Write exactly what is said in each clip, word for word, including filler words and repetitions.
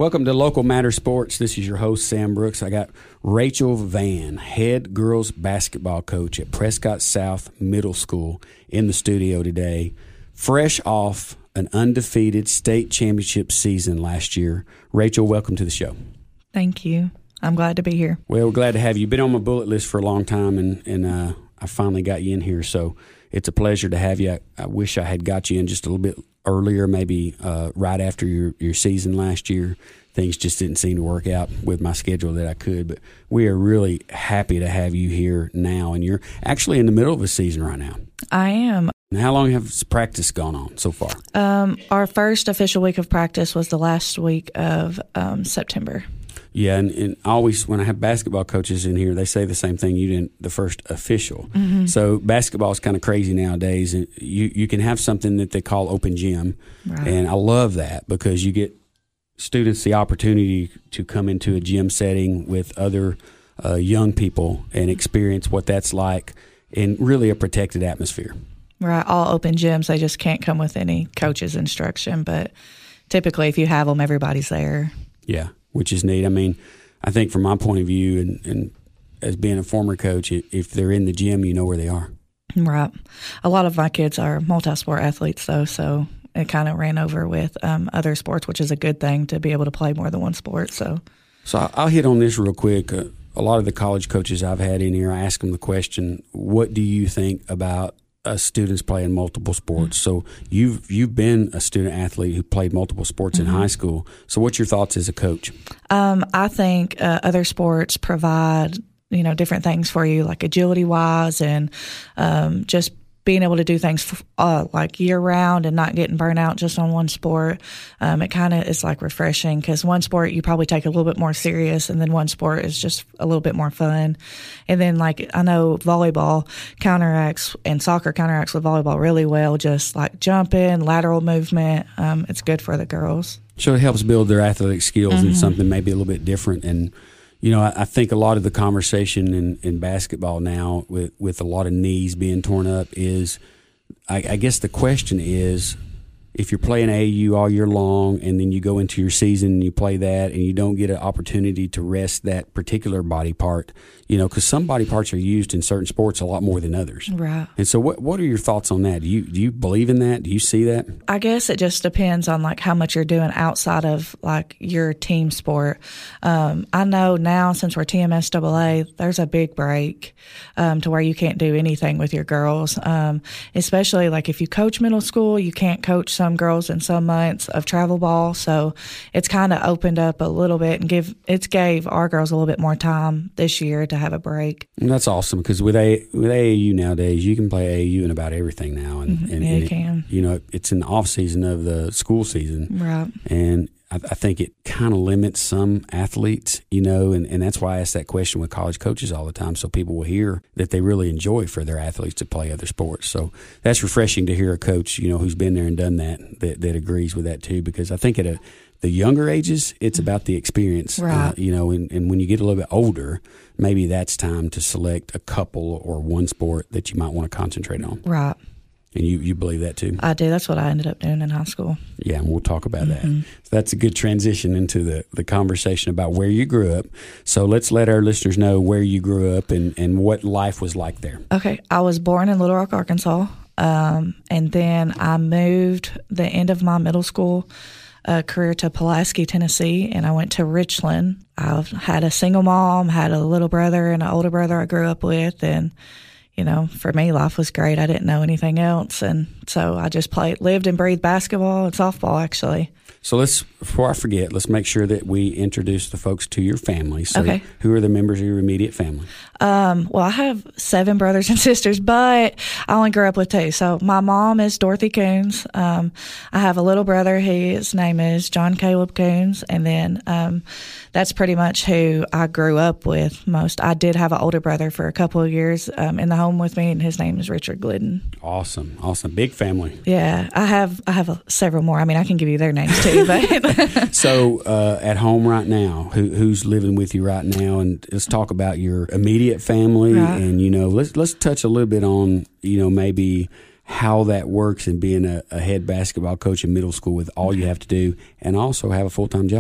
Welcome to Local Matter Sports. This is your host, Sam Brooks. I got Rachel Vann, head girls basketball coach at Prescott South Middle School, in the studio today. Fresh off an undefeated state championship season last year. Rachel, welcome to the show. Thank you. I'm glad to be here. Well, we're glad to have you. You've been on my bullet list for a long time, and, and uh, I finally got you in here, so it's a pleasure to have you. I, I wish I had got you in just a little bit earlier, maybe uh, right after your, your season last year. Things just didn't seem to work out with my schedule that I could, but we are really happy to have you here now, and you're actually in the middle of a season right now. I am. And how long has practice gone on so far? Um, our first official week of practice was the last week of um, September. Yeah, and, and always when I have basketball coaches in here, they say the same thing. You didn't the first official. Mm-hmm. So basketball is kind of crazy nowadays. And you you can have something that they call open gym, right. And I love that because you get students the opportunity to come into a gym setting with other uh, young people and experience what that's like in really a protected atmosphere. Right, all open gyms. They just can't come with any coach's instruction, but typically if you have them, everybody's there. Yeah. Which is neat. I mean, I think from my point of view, and, and as being a former coach, if they're in the gym, you know where they are. Right. A lot of my kids are multi-sport athletes, though, so it kind of ran over with um, other sports, which is a good thing to be able to play more than one sport. So, so I'll hit on this real quick. Uh, a lot of the college coaches I've had in here, I ask them the question, what do you think about Uh, students playing multiple sports? Mm-hmm. So you've you've been a student athlete who played multiple sports mm-hmm. in high school. So what's your thoughts as a coach? Um, I think uh, other sports provide, you know, different things for you, like agility wise, and um, just being able to do things uh, like year round and not getting burnt out just on one sport. Um, it kind of is like refreshing because one sport you probably take a little bit more serious, and then one sport is just a little bit more fun. And then like I know volleyball counteracts and soccer counteracts with volleyball really well, just like jumping, lateral movement. Um, it's good for the girls. So it helps build their athletic skills mm-hmm. in something maybe a little bit different. And you know, I, I think a lot of the conversation in, in basketball now with, with a lot of knees being torn up is, I, I guess the question is, if you're playing A A U all year long and then you go into your season and you play that and you don't get an opportunity to rest that particular body part, you know, because some body parts are used in certain sports a lot more than others. Right. And so what what are your thoughts on that? Do you do you believe in that? Do you see that? I guess it just depends on like how much you're doing outside of like your team sport. Um, I know now since we're T M S A A, there's a big break um, to where you can't do anything with your girls, um, especially like if you coach middle school, you can't coach some girls in some months of travel ball. So it's kind of opened up a little bit and give it's gave our girls a little bit more time this year to have a break. And that's awesome because with a with A A U nowadays, you can play A A U in about everything now, and, mm-hmm. and, yeah, and you it, can. You know, it's in the off season of the school season, right? And I, I think it kind of limits some athletes, you know, and, and that's why I ask that question with college coaches all the time, so people will hear that they really enjoy for their athletes to play other sports. So that's refreshing to hear a coach, you know, who's been there and done that, that, that agrees with that too, because I think at a, the younger ages, it's about the experience, right. uh, you know, and, and when you get a little bit older, maybe that's time to select a couple or one sport that you might want to concentrate on. Right. And you, you believe that too? I do. That's what I ended up doing in high school. Yeah, and we'll talk about mm-hmm. that. So that's a good transition into the, the conversation about where you grew up. So let's let our listeners know where you grew up and, and what life was like there. Okay. I was born in Little Rock, Arkansas, um, and then I moved the end of my middle school uh, career to Pulaski, Tennessee, and I went to Richland. I had a single mom, had a little brother and an older brother I grew up with, and you know, for me, life was great. I didn't know anything else. And so I just played, lived and breathed basketball and softball, actually. So let's, before I forget, let's make sure that we introduce the folks to your family. So okay. Who are the members of your immediate family? Um, well, I have seven brothers and sisters, but I only grew up with two. So my mom is Dorothy Coons. Um, I have a little brother. His name is John Caleb Coons. And then um, that's pretty much who I grew up with most. I did have an older brother for a couple of years um, in the home with me, and his name is Richard Glidden. Awesome. Awesome. Big family. Yeah. I have I have a, several more. I mean, I can give you their names too. But so uh, at home right now, who, who's living with you right now? And let's talk about your immediate family. Right. And, you know, let's let's touch a little bit on, you know, maybe how that works and being a, a head basketball coach in middle school with all you have to do and also have a full-time job.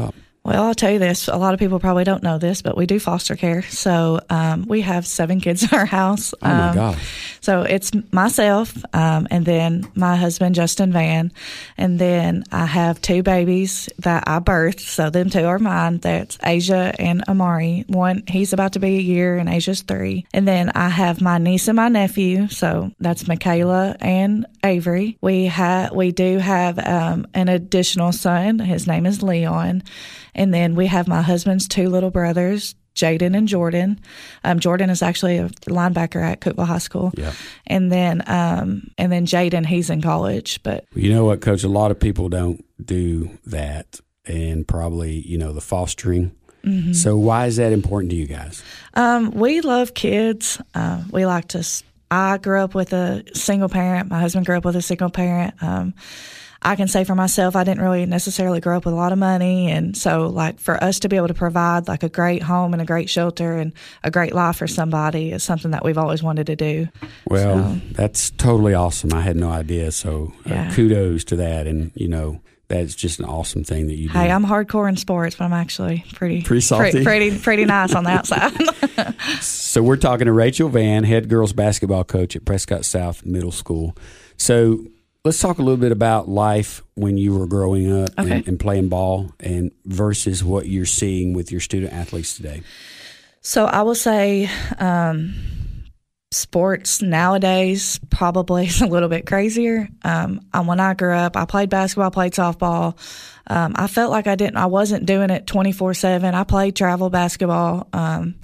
Well, I'll tell you this. A lot of people probably don't know this, but we do foster care. So um, we have seven kids in our house. Oh, my um, gosh. So it's myself um, and then my husband, Justin Van. And then I have two babies that I birthed. So them two are mine. That's Asia and Amari. One, he's about to be a year and Asia's three. And then I have my niece and my nephew. So that's Michaela and Avery. We have, we do have um, an additional son. His name is Leon. And then we have my husband's two little brothers, Jaden and Jordan. Um, Jordan is actually a linebacker at Cookeville High School. Yeah. And then um, and then Jaden, he's in college. But you know what, Coach? A lot of people don't do that, and probably, you know, the fostering. Mm-hmm. So why is that important to you guys? Um, we love kids. Uh, we like to. I grew up with a single parent. My husband grew up with a single parent. Um, I can say for myself, I didn't really necessarily grow up with a lot of money. And so, like, for us to be able to provide, like, a great home and a great shelter and a great life for somebody is something that we've always wanted to do. Well, so, that's totally awesome. I had no idea. So yeah. uh, kudos to that. And, you know, that's just an awesome thing that you do. Hey, I'm hardcore in sports, but I'm actually pretty pretty salty, pretty pretty, pretty nice on the outside. So we're talking to Rachel Van, head girls basketball coach at Prescott South Middle School. So let's talk a little bit about life when you were growing up okay. and, and playing ball, and versus what you're seeing with your student athletes today. So I will say um, sports nowadays probably is a little bit crazier. Um, when I grew up, I played basketball, played softball. Um, I felt like I didn't, I wasn't doing it twenty-four seven. I played travel basketball. Um,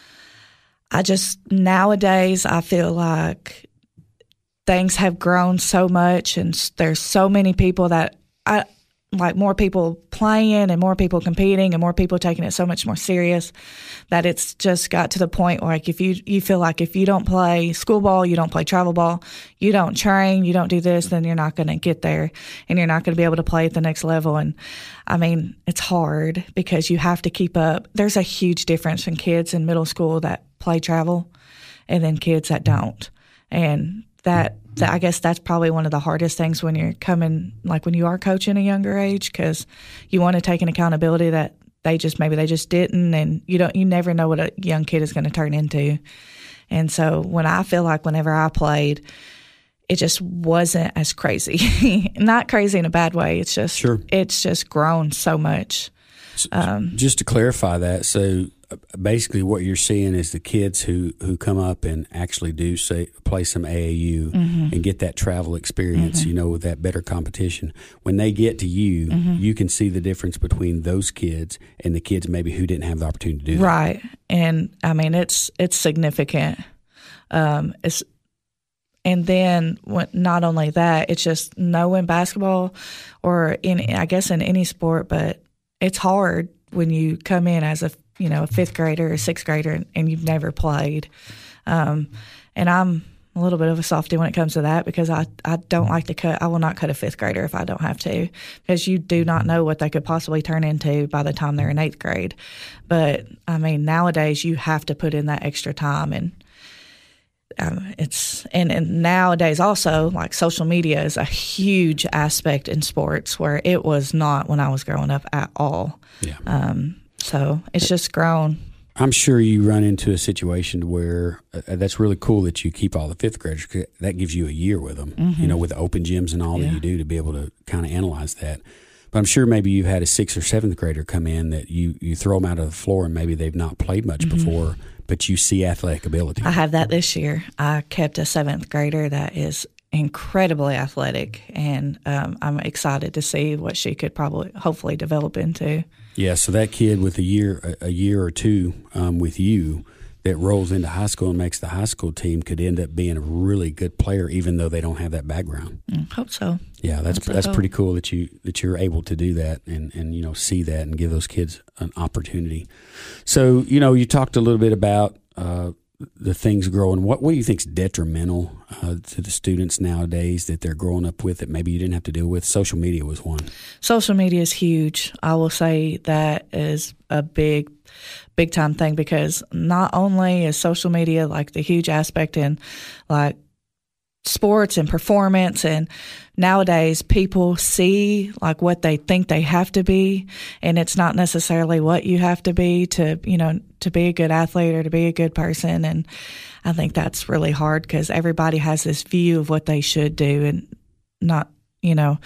I just, nowadays, I feel like things have grown so much, and there's so many people that I like, more people playing and more people competing and more people taking it so much more serious, that it's just got to the point where, like, if you you feel like if you don't play school ball, you don't play travel ball, you don't train, you don't do this, then you're not going to get there and you're not going to be able to play at the next level. And I mean, it's hard because you have to keep up. There's a huge difference in kids in middle school that play travel and then kids that don't. And that, that I guess that's probably one of the hardest things when you're coming, like when you are coaching a younger age, because you want to take an accountability that they just, maybe they just didn't, and you don't, you never know what a young kid is going to turn into. And so when I feel like whenever I played, it just wasn't as crazy. Not crazy in a bad way. It's just, sure. It's just grown so much. Um, just to clarify that, so basically what you're seeing is the kids who, who come up and actually do say play some A A U mm-hmm. and get that travel experience, mm-hmm. you know, with that better competition. When they get to you, mm-hmm. you can see the difference between those kids and the kids maybe who didn't have the opportunity to do that. Right. And I mean, it's it's significant. Um, it's And then when, not only that, it's just knowing basketball or in, I guess in any sport, but it's hard when you come in as a, you know, a fifth grader or a sixth grader and, and you've never played. Um, and I'm a little bit of a softie when it comes to that, because I, I don't like to cut, I will not cut a fifth grader if I don't have to, because you do not know what they could possibly turn into by the time they're in eighth grade. But I mean, nowadays you have to put in that extra time, and Um, it's and, and nowadays also, like, social media is a huge aspect in sports where it was not when I was growing up at all. Yeah. Um, so it's just grown. I'm sure you run into a situation where uh, that's really cool that you keep all the fifth graders. 'Cause that gives you a year with them, mm-hmm. you know, with the open gyms and all yeah. that you do to be able to kind of analyze that. But I'm sure maybe you've had a sixth or seventh grader come in that you, you throw them out of the floor and maybe they've not played much mm-hmm. before, but you see athletic ability. I have that this year. I kept a seventh grader that is incredibly athletic, and um, I'm excited to see what she could probably, hopefully, develop into. Yeah, so that kid with a year, a, a year or two um, with you that rolls into high school and makes the high school team could end up being a really good player, even though they don't have that background. Mm, hope so. Yeah, that's hope so. that's pretty cool that you that you're able to do that and, and you know see that and give those kids an opportunity. So you know you talked a little bit about uh, the things growing. What what do you think is detrimental uh, to the students nowadays that they're growing up with that maybe you didn't have to deal with? Social media was one. Social media is huge. I will say that is a big, big time thing, because not only is social media like the huge aspect in like sports and performance, and nowadays people see like what they think they have to be, and it's not necessarily what you have to be to, you know, to be a good athlete or to be a good person. And I think that's really hard because everybody has this view of what they should do, and not, you know,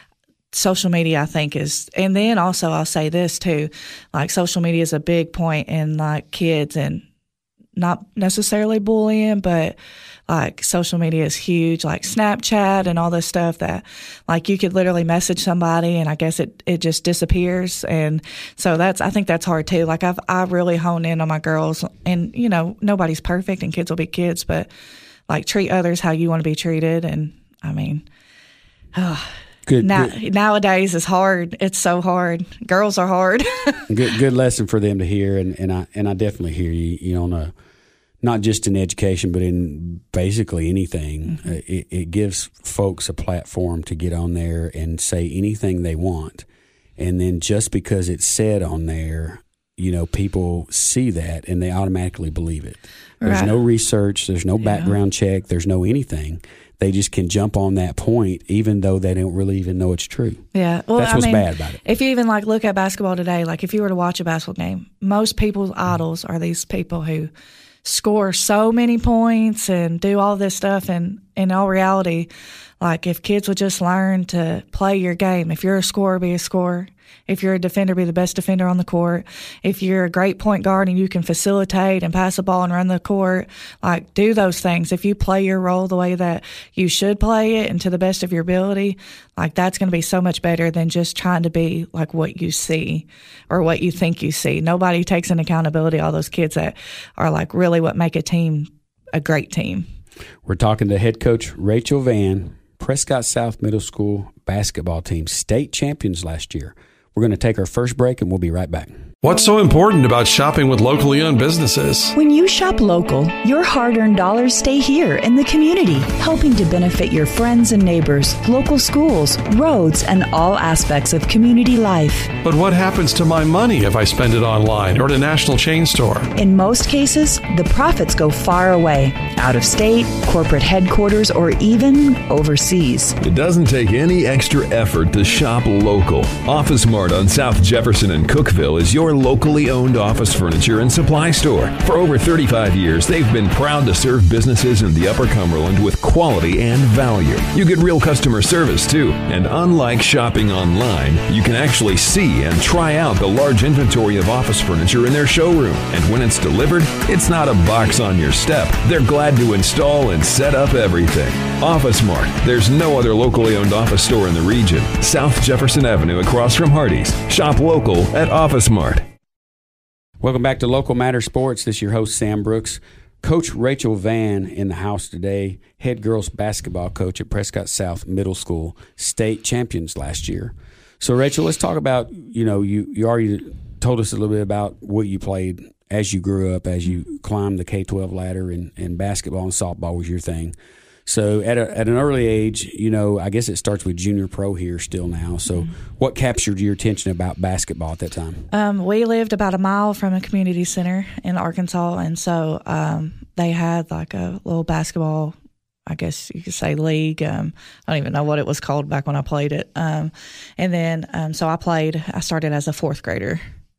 social media, I think, is, and then also I'll say this too, like social media is a big point in like kids, and not necessarily bullying, but like social media is huge, like Snapchat and all this stuff that like you could literally message somebody and I guess it, it just disappears. And so that's, I think that's hard too. Like I've, I really honed in on my girls, and you know, nobody's perfect and kids will be kids, but like treat others how you want to be treated. And I mean, oh, Good, now, good. Nowadays it's hard. It's so hard. Girls are hard. good, good lesson for them to hear, and, and I and I definitely hear you. You know, on a, not just in education, but in basically anything. Mm-hmm. It, it gives folks a platform to get on there and say anything they want, and then just because it's said on there, you know, people see that and they automatically believe it. There's right. no research. There's no background yeah. check. There's no anything. They just can jump on that point, even though they don't really even know it's true. Yeah, well, that's I what's mean, bad about it. If you even like look at basketball today, like if you were to watch a basketball game, most people's idols are these people who score so many points and do all this stuff. And in all reality, like if kids would just learn to play your game, if you're a scorer, be a scorer. If you're a defender, be the best defender on the court. If you're a great point guard and you can facilitate and pass the ball and run the court, like do those things. If you play your role the way that you should play it and to the best of your ability, like that's going to be so much better than just trying to be like what you see or what you think you see. Nobody takes an accountability, all those kids that are like really what make a team a great team. We're talking to head coach Rachel Vann, Prescott South Middle School basketball team, state champions last year. We're going to take our first break, and we'll be right back. What's so important about shopping with locally owned businesses? When you shop local, your hard-earned dollars stay here in the community, helping to benefit your friends and neighbors, local schools, roads, and all aspects of community life. But what happens to my money if I spend it online or at a national chain store? In most cases, the profits go far away, out of state, corporate headquarters, or even overseas. It doesn't take any extra effort to shop local. Office Mart on South Jefferson and Cookeville is your locally owned office furniture and supply store. For over thirty-five years, they've been proud to serve businesses in the Upper Cumberland with quality and value. You get real customer service, too. And unlike shopping online, you can actually see and try out the large inventory of office furniture in their showroom. And when it's delivered, it's not a box on your step. They're glad to install and set up everything. Office Mart. There's no other locally owned office store in the region. South Jefferson Avenue across from Hardee's. Shop local at Office Mart. Welcome back to Local Matter Sports. This is your host, Sam Brooks. Coach Rachel Vann in the house today, head girls basketball coach at Prescott South Middle School, state champions last year. So, Rachel, let's talk about, you know, you, you already told us a little bit about what you played as you grew up, as you climbed the K twelve ladder, and, and basketball and softball was your thing. So at a, at an early age, you know, I guess it starts with junior pro here still now. So mm-hmm. what captured your attention about basketball at that time? Um, we lived about a mile from a community center in Arkansas, and so um, they had like a little basketball, I guess you could say, league. Um, I don't even know what it was called back when I played it. Um, and then um, so I played, I started as a fourth grader,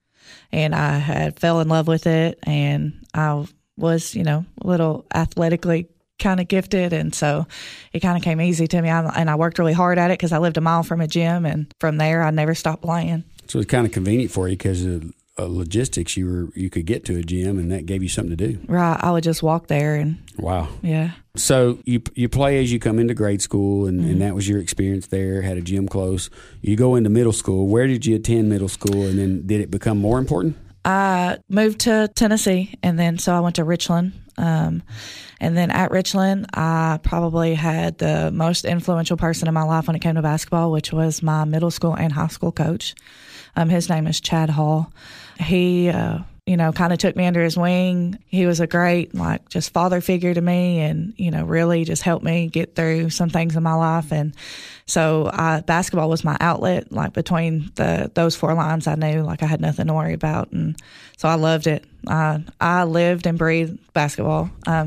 and I had fell in love with it, and I was, you know, a little athletically kind of gifted, and so it kind of came easy to me. I, and I worked really hard at it because I lived a mile from a gym, and from there I never stopped playing. So it's kind of convenient for you because of uh, logistics. You were you could get to a gym, and that gave you something to do. Right, I would just walk there, and wow, yeah. So you you play as you come into grade school, and, mm-hmm. and that was your experience there. Had a gym close. You go into middle school. Where did you attend middle school, and then did it become more important? I moved to Tennessee, and then so I went to Richland. Um, and then at Richland, I probably had the most influential person in my life when it came to basketball, which was my middle school and high school coach. Um, his name is Chad Hall. He, uh, you know, kind of took me under his wing. He was a great, like, just father figure to me, and, you know, really just helped me get through some things in my life. And so uh, basketball was my outlet. Like, between the those four lines, I knew, like, I had nothing to worry about. And so I loved it. Uh, I lived and breathed basketball. Um,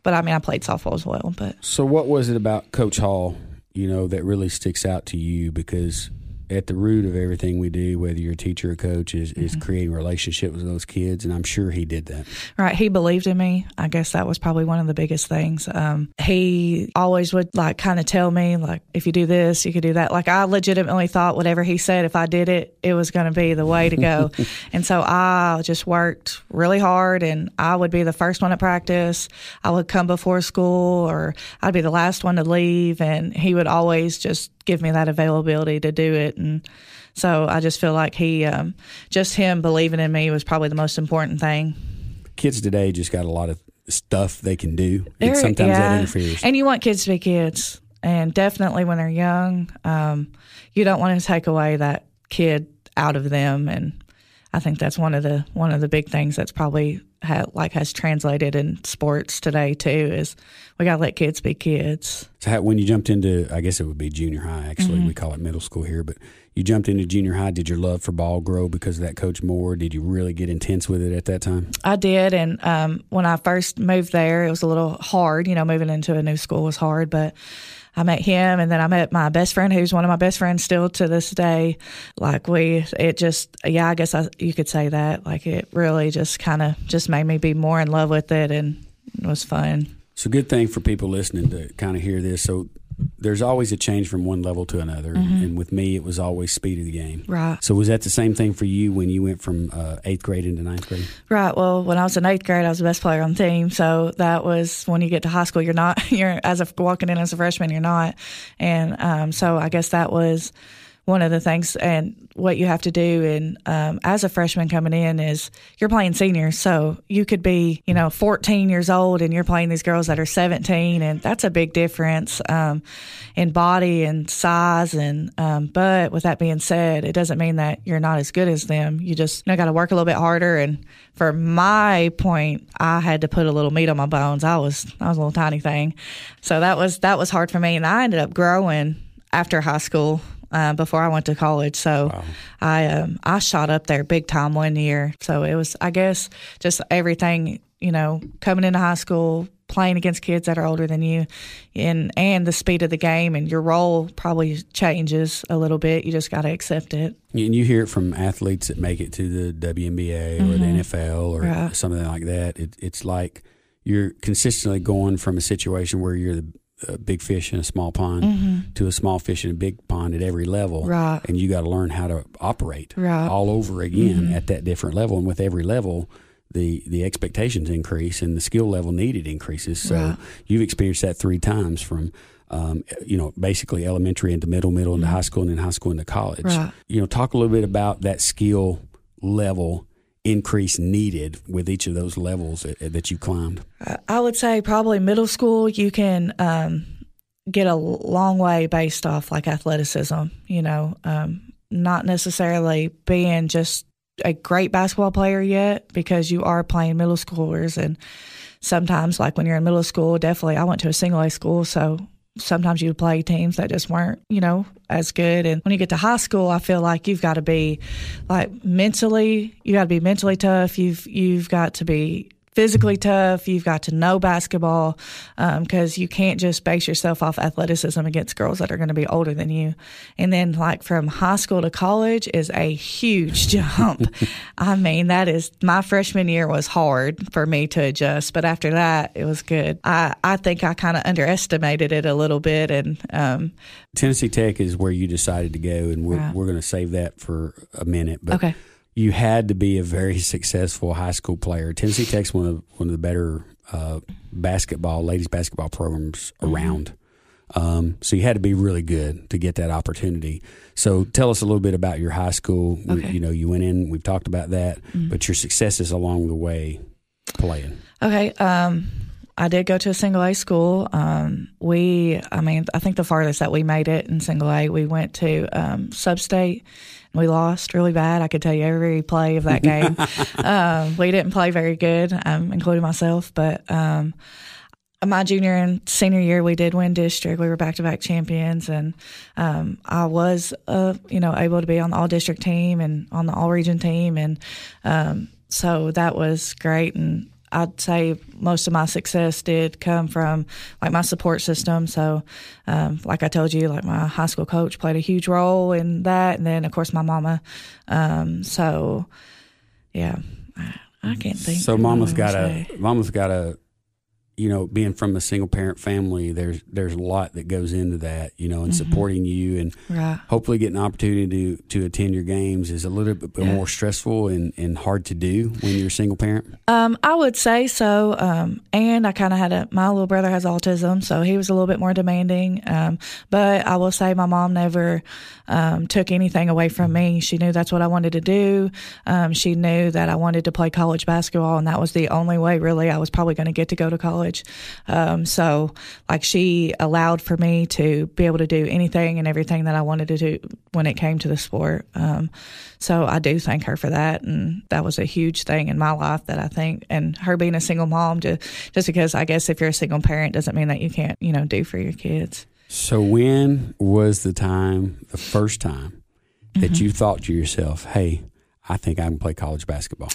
But I mean, I played softball as well. But so, what was it about Coach Hall, you know, that really sticks out to you? Because at the root of everything we do, whether you're a teacher or coach, is, is mm-hmm. creating a relationship with those kids, and I'm sure he did that. Right. He believed in me. I guess that was probably one of the biggest things. Um, he always would, like, kind of tell me, like, if you do this, you could do that. Like, I legitimately thought whatever he said, if I did it, it was going to be the way to go. And so I just worked really hard, and I would be the first one at practice. I would come before school, or I'd be the last one to leave, and he would always just give me that availability to do it. And so I just feel like he, um, just him believing in me was probably the most important thing. Kids today just got a lot of stuff they can do, and They're, sometimes yeah. that interferes. And you want kids to be kids, and definitely when they're young, um, you don't want to take away that kid out of them. And I think that's one of the one of the big things that's probably ha- like has translated in sports today too, is we got to let kids be kids. So how, when you jumped into, I guess it would be junior high, actually. Mm-hmm. We call it middle school here, but you jumped into junior high. Did your love for ball grow because of that Coach Moore? Did you really get intense with it at that time? I did, and um, when I first moved there, it was a little hard. You know, moving into a new school was hard, but I met him, and then I met my best friend, who's one of my best friends still to this day. Like we, it just, yeah, I guess I, you could say that. Like it really just kind of just made me be more in love with it, and it was fun. It's a good thing for people listening to kind of hear this. So there's always a change from one level to another, mm-hmm. and with me, it was always speed of the game. Right. So was that the same thing for you when you went from uh, eighth grade into ninth grade? Right. Well, when I was in eighth grade, I was the best player on the team. So that was when you get to high school, you're not. You're as a walking in as a freshman, you're not. And um, so I guess that was one of the things, and what you have to do and um, as a freshman coming in is you're playing seniors, so you could be, you know, fourteen years old and you're playing these girls that are seventeen, and that's a big difference um, in body and size. And um, but with that being said, it doesn't mean that you're not as good as them. You just, you know, got to work a little bit harder. And for my point, I had to put a little meat on my bones. I was I was a little tiny thing, so that was that was hard for me, and I ended up growing after high school. Uh, before I went to college. So wow. I um, I shot up there big time one year. So it was, I guess, just everything, you know, coming into high school, playing against kids that are older than you, and, and the speed of the game, and your role probably changes a little bit. You just got to accept it. And you hear it from athletes that make it to the W N B A mm-hmm. or the N F L or right. something like that. It, it's like you're consistently going from a situation where you're the a big fish in a small pond mm-hmm. to a small fish in a big pond at every level. Right. And you got to learn how to operate right. all over again mm-hmm. at that different level. And with every level, the, the expectations increase and the skill level needed increases. So right. you've experienced that three times from, um, you know, basically elementary into middle, middle into mm-hmm. high school, and then high school into college. Right. You know, talk a little bit about that skill level increase needed with each of those levels that, that you climbed. I would say probably middle school, you can um, get a long way based off like athleticism, you know, um, not necessarily being just a great basketball player yet, because you are playing middle schoolers. And sometimes like when you're in middle school, definitely I went to a single A school, so sometimes you play teams that just weren't, you know, as good. And when you get to high school, I feel like you've got to be like mentally, you got to be mentally tough. You've, you've got to be physically tough. You've got to know basketball, because um, you can't just base yourself off athleticism against girls that are going to be older than you. And then like from high school to college is a huge jump. I mean, that is, my freshman year was hard for me to adjust, but after that it was good. I, I think I kind of underestimated it a little bit. And um, Tennessee Tech is where you decided to go, and we're, right. we're going to save that for a minute. But okay. You had to be a very successful high school player. Tennessee Tech's one of one of the better uh, basketball, ladies basketball programs around. Mm-hmm. Um, so you had to be really good to get that opportunity. So tell us a little bit about your high school. Okay. You know, you went in, we've talked about that, mm-hmm. but your successes along the way playing. Okay. Um, I did go to a single A school. Um, we, I mean, I think the farthest that we made it in single A, we went to um, Sub-State. We lost really bad. I could tell you every play of that game. um, we didn't play very good, um, including myself. But um, my junior and senior year, we did win district. We were back-to-back champions, and um, I was, uh, you know, able to be on the all-district team and on the all-region team, and um, so that was great. And I'd say most of my success did come from like my support system. So, um, like I told you, like my high school coach played a huge role in that, and then of course my mama. Um, so, yeah, I, I can't think. So, mama's got a mama's got a. You know, being from a single parent family, there's there's a lot that goes into that, you know, and mm-hmm. supporting you and right. hopefully getting an opportunity to, to attend your games is a little bit yeah. more stressful and, and hard to do when you're a single parent. Um, I would say so. Um, and I kind of had a, my little brother has autism, so he was a little bit more demanding. Um, but I will say my mom never um, took anything away from me. She knew that's what I wanted to do. Um, she knew that I wanted to play college basketball, and that was the only way really I was probably going to get to go to college. Um, so like she allowed for me to be able to do anything and everything that I wanted to do when it came to the sport. Um, so I do thank her for that. And that was a huge thing in my life that I think, and her being a single mom, just, just because I guess if you're a single parent doesn't mean that you can't, you know, do for your kids. So when was the time, the first time that mm-hmm. you thought to yourself, hey, I think I can play college basketball?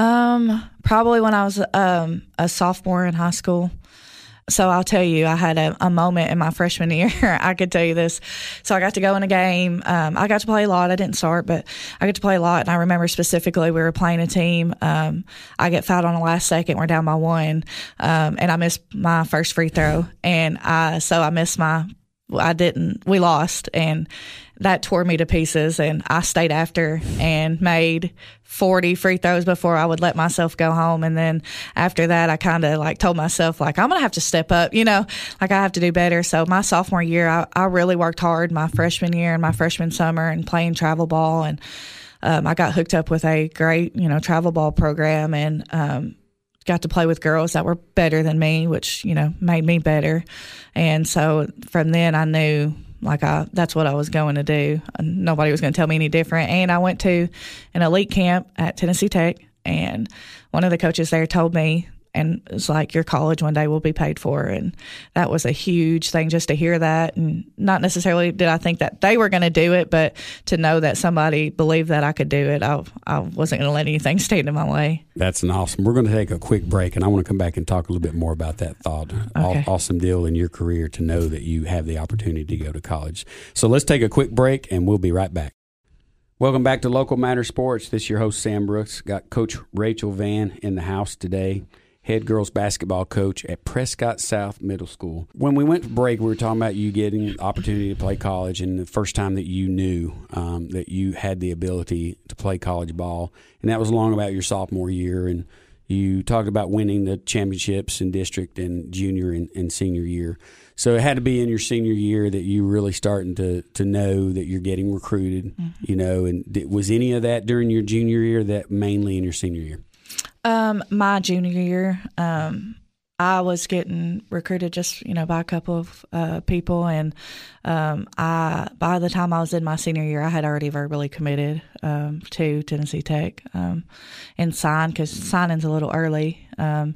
Um, probably when I was um, a sophomore in high school. So I'll tell you, I had a, a moment in my freshman year. I could tell you this. So I got to go in a game. Um, I got to play a lot. I didn't start, but I got to play a lot. And I remember specifically we were playing a team. Um, I get fouled on the last second. We're down by one. Um, and I missed my first free throw. And I, so I missed my, I didn't, we lost. And that tore me to pieces, and I stayed after and made forty free throws before I would let myself go home. And then after that, I kind of like told myself, like, I'm going to have to step up, you know, like I have to do better. So my sophomore year, I, I really worked hard my freshman year and my freshman summer and playing travel ball. And um, I got hooked up with a great, you know, travel ball program, and um, got to play with girls that were better than me, which, you know, made me better. And so from then I knew, like, I, that's what I was going to do. Nobody was going to tell me any different. And I went to an elite camp at Tennessee Tech, and one of the coaches there told me, and it was like, your college one day will be paid for. And that was a huge thing just to hear that. And not necessarily did I think that they were going to do it, but to know that somebody believed that I could do it, I, I wasn't going to let anything stand in my way. That's an awesome. We're going to take a quick break, and I want to come back and talk a little bit more about that thought. Okay. Awesome deal in your career to know that you have the opportunity to go to college. So let's take a quick break, and we'll be right back. Welcome back to Local Matter Sports. This is your host, Sam Brooks. Got Coach Rachel Vann in the house today, head girls basketball coach at Prescott South Middle School. When we went to break, we were talking about you getting the opportunity to play college, and the first time that you knew um, that you had the ability to play college ball, and that was along about your sophomore year. And you talked about winning the championships in district and junior and, and senior year. So it had to be in your senior year that you really starting to, to know that you're getting recruited, mm-hmm. you know. And did, was any of that during your junior year, or that mainly in your senior year? Um, my junior year, um, I was getting recruited just, you know, by a couple of uh, people. And um, I, by the time I was in my senior year, I had already verbally committed um, to Tennessee Tech um, and signed, because signing's a little early. Um,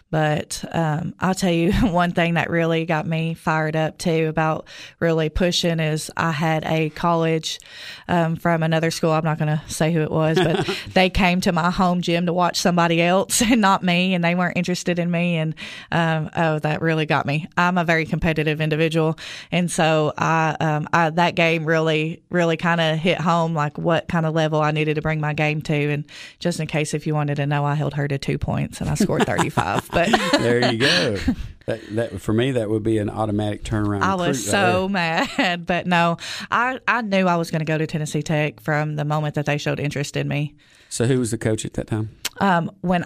But um, I'll tell you one thing that really got me fired up too about really pushing is I had a college um, from another school. I'm not going to say who it was, but they came to my home gym to watch somebody else and not me, and they weren't interested in me. And um, oh, that really got me. I'm a very competitive individual, and so I, um, I that game really, really kind of hit home, like what kind of level I needed to bring my game to. And just in case if you wanted to know, I held her to two points and I scored thirty-five. But there you go. That, that for me, that would be an automatic turnaround. I was so mad, but no, I, I knew I was going to go to Tennessee Tech from the moment that they showed interest in me. So who was the coach at that time? Um, when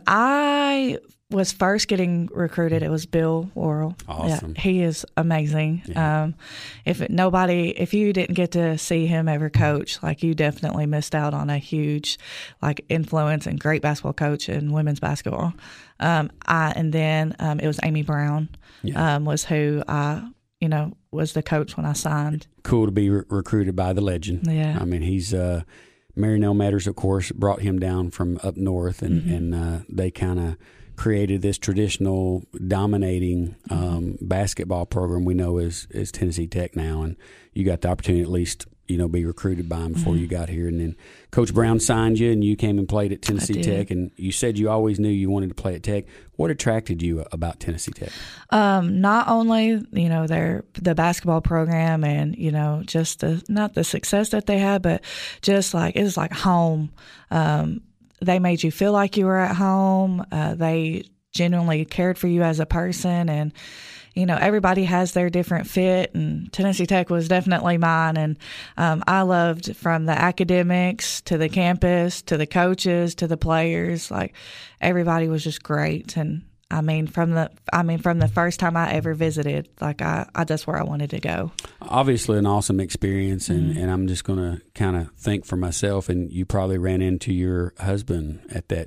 I was first getting recruited, it was Bill Worrell. Awesome. Yeah, he is amazing. Yeah. Um, if it, nobody, if you didn't get to see him ever coach, like you definitely missed out on a huge, like influence and great basketball coach in women's basketball. Um, I and then um, it was Amy Brown. Yeah. Um, was who I, you know, was the coach when I signed. Cool to be re- recruited by the legend. Yeah. I mean, he's. Uh, Marinell Matters, of course, brought him down from up north, and, mm-hmm. and uh, they kind of created this traditional dominating um, basketball program we know is, is Tennessee Tech now. And you got the opportunity at least you know, be recruited by him before mm-hmm. you got here. And then Coach Brown signed you, and you came and played at Tennessee Tech. And you said you always knew you wanted to play at Tech. What attracted you about Tennessee Tech? Um, not only, you know, their the basketball program and, you know, just the not the success that they had, but just like it was like home. Um, they made you feel like you were at home. Uh, they genuinely cared for you as a person, and you know, everybody has their different fit, and Tennessee Tech was definitely mine. And um, I loved from the academics to the campus to the coaches to the players. Like everybody was just great. And I mean, from the I mean, from the first time I ever visited, like I, I that's where I wanted to go. Obviously, an awesome experience, and, mm-hmm. and I'm just going to kind of think for myself. And you probably ran into your husband at that.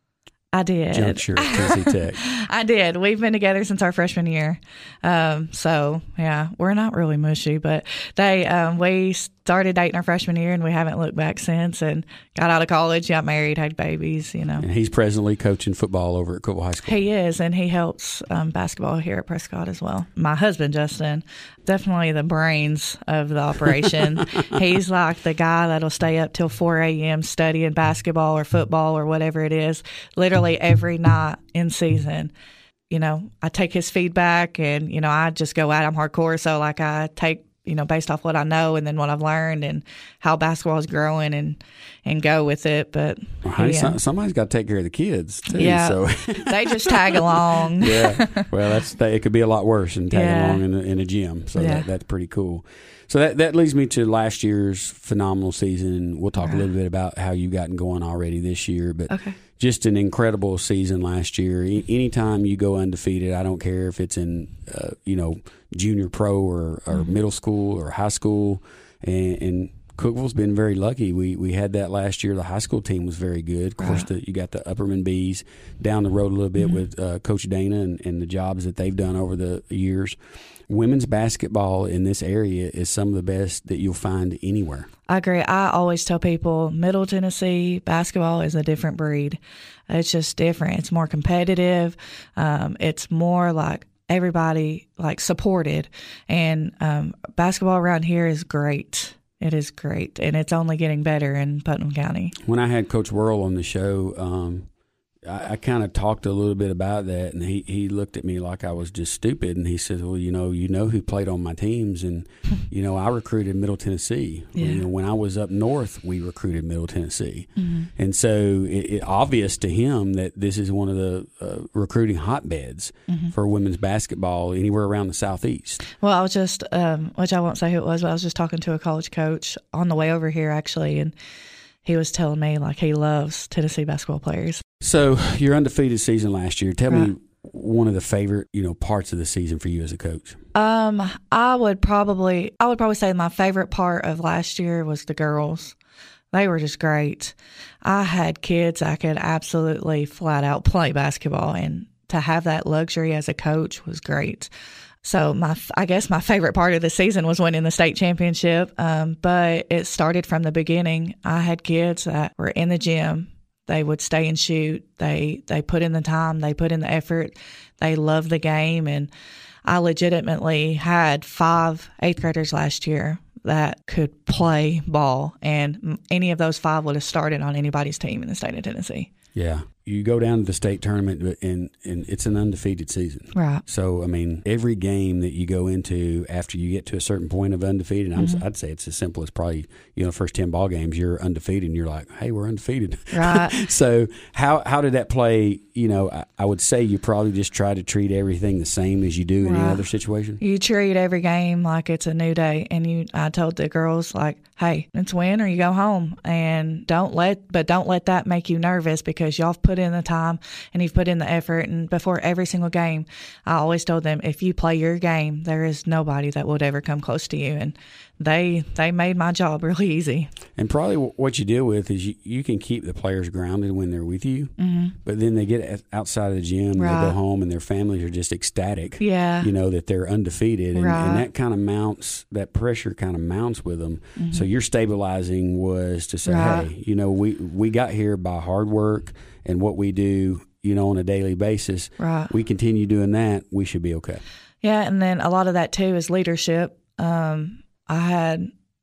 I did. Juncture at Tennessee Tech. I did. We've been together since our freshman year. Um, so, yeah, we're not really mushy, but they um, we started dating our freshman year, and we haven't looked back since, and got out of college, got married, had babies, you know. And he's presently coaching football over at Cookeville High School. He is, and he helps um, basketball here at Prescott as well. My husband, Justin, definitely the brains of the operation. He's like the guy that'll stay up till four a.m. studying basketball or football or whatever it is, literally every night in season. You know, I take his feedback, and, you know, I just go out. I'm hardcore, so, like, I take, you know, based off what I know and then what I've learned and how basketball is growing and, and go with it. But well, honey, yeah. some, somebody's got to take care of the kids too. Yeah, so. They just tag along. Yeah, well, that's it could be a lot worse than tagging yeah. along in a, in a gym. So yeah. that, that's pretty cool. So that that leads me to last year's phenomenal season. We'll talk right. a little bit about how you've gotten going already this year, but. Okay. Just an incredible season last year. Anytime you go undefeated, I don't care if it's in, uh, you know, junior pro or, or mm-hmm. middle school or high school. And, and Cookeville's been very lucky. We we had that last year. The high school team was very good. Of course, the, you got the Upperman Bees down the road a little bit mm-hmm. with uh, Coach Dana and, and the jobs that they've done over the years. Women's basketball in this area is some of the best that you'll find anywhere. I agree. I always tell people Middle Tennessee basketball is a different breed. It's just different. It's more competitive. Um, it's more like everybody like supported. And um, basketball around here is great. It is great. And it's only getting better in Putnam County. When I had Coach Whirl on the show, um, I, I kind of talked a little bit about that, and he, he looked at me like I was just stupid, and he said, well, you know, you know who played on my teams, and, you know, I recruited Middle Tennessee. Yeah. You know, when I was up north, we recruited Middle Tennessee. Mm-hmm. And so it, it obvious to him that this is one of the uh, recruiting hotbeds mm-hmm. for women's basketball anywhere around the Southeast. Well, I was just, um, which I won't say who it was, but I was just talking to a college coach on the way over here, actually, and he was telling me, like, he loves Tennessee basketball players. So your undefeated season last year, tell right. me one of the favorite, you know, parts of the season for you as a coach. Um, I would probably, I would probably say my favorite part of last year was the girls. They were just great. I had kids I could absolutely flat out play basketball, and to have that luxury as a coach was great. So my, I guess my favorite part of the season was winning the state championship. Um, but it started from the beginning. I had kids that were in the gym. They would stay and shoot. They, they put in the time. They put in the effort. They loved the game. And I legitimately had five eighth graders last year that could play ball. And any of those five would have started on anybody's team in the state of Tennessee. Yeah. You go down to the state tournament, and, and it's an undefeated season. Right. So, I mean, every game that you go into after you get to a certain point of undefeated, mm-hmm. I'm, I'd say it's as simple as probably, you know, first ten ball games, you're undefeated, and you're like, hey, we're undefeated. Right. So how how did that play? You know, I, I would say you probably just try to treat everything the same as you do in right. any other situation. You treat every game like it's a new day. And you, I told the girls, like, hey, it's win or you go home. And don't let, but don't let that make you nervous, because y'all have put in the time and you've put in the effort. And before every single game, I always told them, if you play your game, there is nobody that would ever come close to you. And they they made my job really easy. And probably what you deal with is you, you can keep the players grounded when they're with you, mm-hmm. but then they get outside of the gym, right. they go home, and their families are just ecstatic. Yeah, you know that they're undefeated, and, right. and that kind of mounts, that pressure kind of mounts with them. Mm-hmm. So your stabilizing was to say, right. hey, you know, we we got here by hard work and what we do, you know, on a daily basis. Right. We continue doing that, we should be okay. Yeah, and then a lot of that too is leadership. Um, I had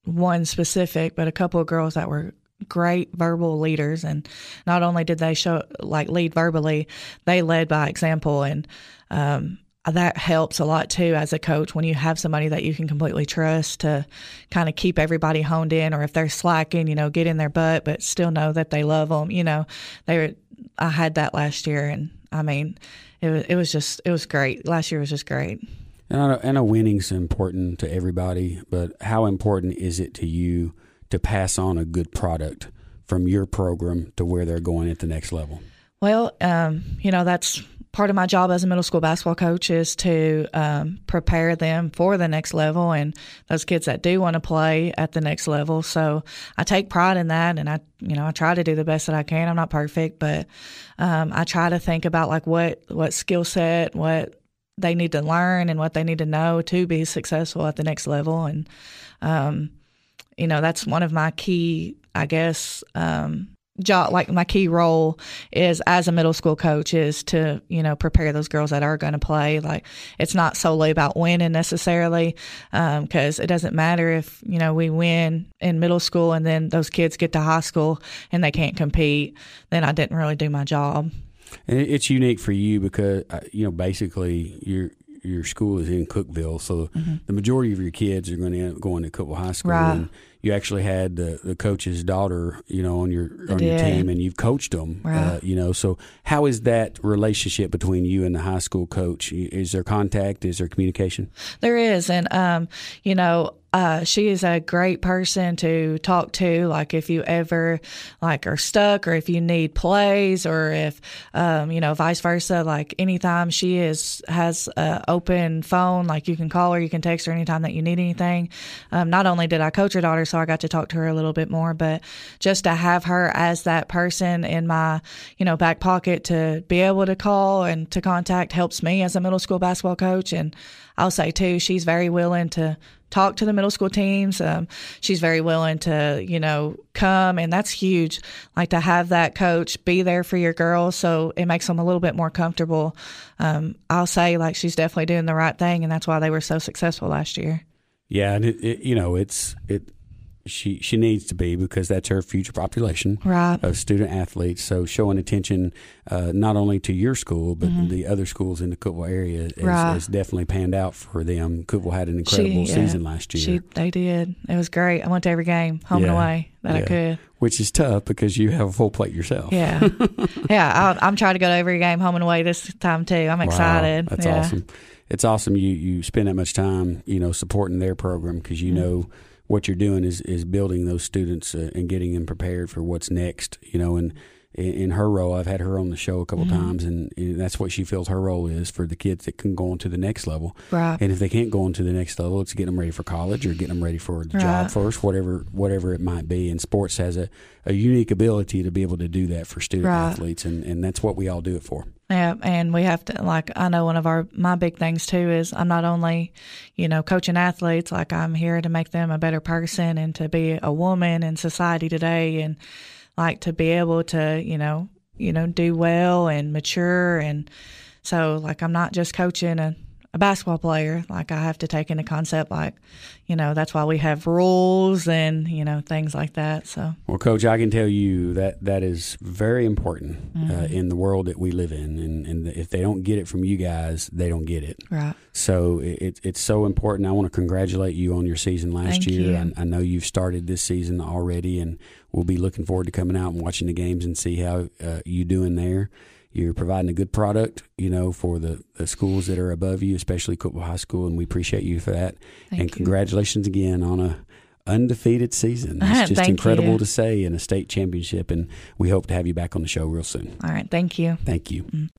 one specific, but a couple of girls that were great verbal leaders. And not only did they show like lead verbally, they led by example. And um, that helps a lot too as a coach when you have somebody that you can completely trust to kind of keep everybody honed in, or if they're slacking, you know, get in their butt, but still know that they love them. You know, they were, I had that last year, and I mean, it was, it was just, it was great. Last year was just great. And I know, I know winning's important to everybody, but how important is it to you to pass on a good product from your program to where they're going at the next level? Well, um, you know, that's part of my job as a middle school basketball coach, is to um, prepare them for the next level and those kids that do want to play at the next level. So I take pride in that, and I, you know, I try to do the best that I can. I'm not perfect, but um, I try to think about like what, what skill set, what they need to learn and what they need to know to be successful at the next level. And, um, you know, that's one of my key, I guess, um, job, like my key role is as a middle school coach is to, you know, prepare those girls that are going to play. Like, it's not solely about winning necessarily, um, cause it doesn't matter if, you know, we win in middle school and then those kids get to high school and they can't compete, then I didn't really do my job. And it's unique for you because, you know, basically your your school is in Cookeville, so mm-hmm. the majority of your kids are going to end up going to Cookeville High School. Right. And you actually had the, the coach's daughter, you know, on your I on did. your team, and you've coached them. Right. Uh, you know, so how is that relationship between you and the high school coach? Is there contact? Is there communication? There is, and um, you know. Uh, she is a great person to talk to. Like if you ever like are stuck, or if you need plays, or if um, you know, vice versa. Like anytime she is has an open phone, like you can call her, you can text her anytime that you need anything. Um, not only did I coach her daughter, so I got to talk to her a little bit more, but just to have her as that person in my you know back pocket to be able to call and to contact helps me as a middle school basketball coach. And I'll say too, she's very willing to talk to the middle school teams. Um, she's very willing to, you know, come, and that's huge. Like to have that coach be there for your girls, so it makes them a little bit more comfortable. Um, I'll say like she's definitely doing the right thing, and that's why they were so successful last year. Yeah, and it, it you know, it's it. She she needs to be, because that's her future population right. of student athletes. So showing attention uh, not only to your school, but mm-hmm. the other schools in the Cookeville area has, right. has definitely panned out for them. Cookeville had an incredible she, season yeah, last year. She, they did. It was great. I went to every game, home yeah, and away, that yeah. I could. Which is tough because you have a full plate yourself. Yeah. yeah, I'll, I'm trying to go to every game, home and away this time too. I'm excited. Wow, that's yeah. awesome. It's awesome you, you spend that much time, you know, supporting their program, because you mm-hmm. know what you're doing is, is building those students uh, and getting them prepared for what's next, you know, and in, in her role, I've had her on the show a couple mm-hmm. times, and, and that's what she feels her role is for the kids that can go on to the next level. Right. And if they can't go on to the next level, it's getting them ready for college or getting them ready for the right. job first, whatever whatever it might be. And sports has a, a unique ability to be able to do that for student right. athletes, and, and that's what we all do it for. Yeah, and we have to, like, I know one of our, my big things too is I'm not only, you know, coaching athletes, like I'm here to make them a better person and to be a woman in society today, and like to be able to, you know, you know, do well and mature. And so like, I'm not just coaching a, a basketball player. Like I have to take in a concept like, you know, that's why we have rules and, you know, things like that. So, well, Coach, I can tell you that that is very important mm-hmm. uh, in the world that we live in. And, and if they don't get it from you guys, they don't get it. Right. So it, it's so important. I want to congratulate you on your season last Thank year. you. I, I know you've started this season already, and we'll be looking forward to coming out and watching the games and see how uh, you doing there. You're providing a good product, you know, for the, the schools that are above you, especially Cookeville High School, and we appreciate you for that. Thank and you. Congratulations again on a undefeated season. It's just incredible you. to say, in a state championship, and we hope to have you back on the show real soon. All right. Thank you. Thank you. Mm-hmm.